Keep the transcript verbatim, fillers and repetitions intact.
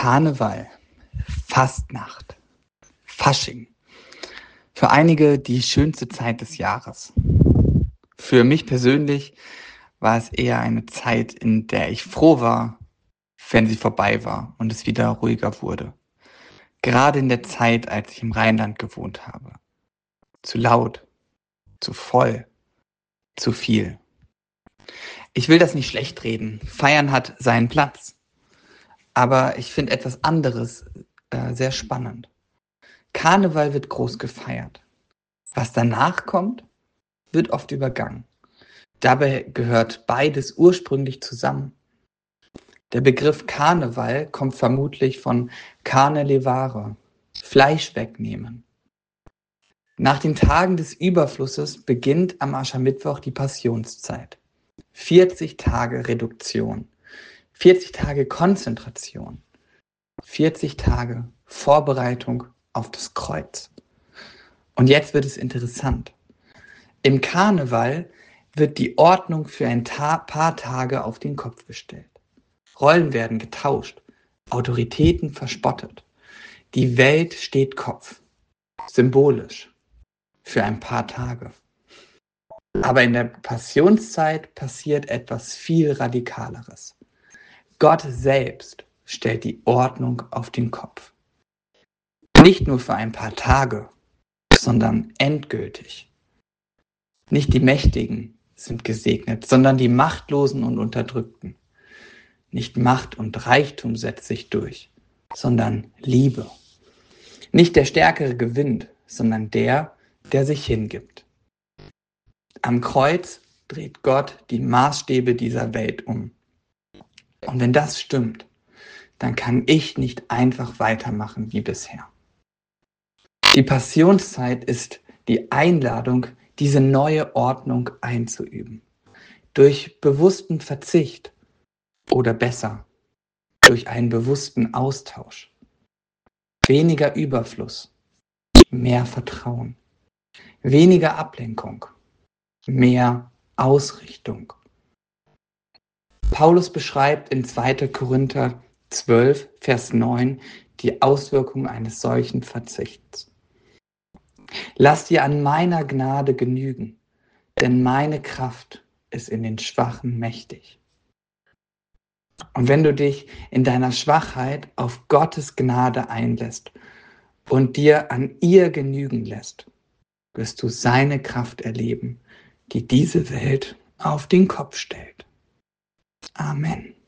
Karneval, Fastnacht, Fasching. Für einige die schönste Zeit des Jahres. Für mich persönlich war es eher eine Zeit, in der ich froh war, wenn sie vorbei war und es wieder ruhiger wurde. Gerade in der Zeit, als ich im Rheinland gewohnt habe. Zu laut, zu voll, zu viel. Ich will das nicht schlecht reden. Feiern hat seinen Platz. Aber ich finde etwas anderes äh, sehr spannend. Karneval wird groß gefeiert. Was danach kommt, wird oft übergangen. Dabei gehört beides ursprünglich zusammen. Der Begriff Karneval kommt vermutlich von carne levare, Fleisch wegnehmen. Nach den Tagen des Überflusses beginnt am Aschermittwoch die Passionszeit. vierzig Tage Reduktion, vierzig Tage Konzentration, vierzig Tage Vorbereitung auf das Kreuz. Und jetzt wird es interessant. Im Karneval wird die Ordnung für ein ta- paar Tage auf den Kopf gestellt. Rollen werden getauscht, Autoritäten verspottet. Die Welt steht Kopf, symbolisch, für ein paar Tage. Aber in der Passionszeit passiert etwas viel Radikaleres. Gott selbst stellt die Ordnung auf den Kopf. Nicht nur für ein paar Tage, sondern endgültig. Nicht die Mächtigen sind gesegnet, sondern die Machtlosen und Unterdrückten. Nicht Macht und Reichtum setzt sich durch, sondern Liebe. Nicht der Stärkere gewinnt, sondern der, der sich hingibt. Am Kreuz dreht Gott die Maßstäbe dieser Welt um. Und wenn das stimmt, dann kann ich nicht einfach weitermachen wie bisher. Die Passionszeit ist die Einladung, diese neue Ordnung einzuüben. Durch bewussten Verzicht oder besser, durch einen bewussten Austausch. Weniger Überfluss, mehr Vertrauen. Weniger Ablenkung, mehr Ausrichtung. Paulus beschreibt in zweiter Korinther zwölf, Vers neun die Auswirkungen eines solchen Verzichts. Lass dir an meiner Gnade genügen, denn meine Kraft ist in den Schwachen mächtig. Und wenn du dich in deiner Schwachheit auf Gottes Gnade einlässt und dir an ihr genügen lässt, wirst du seine Kraft erleben, die diese Welt auf den Kopf stellt. Amen.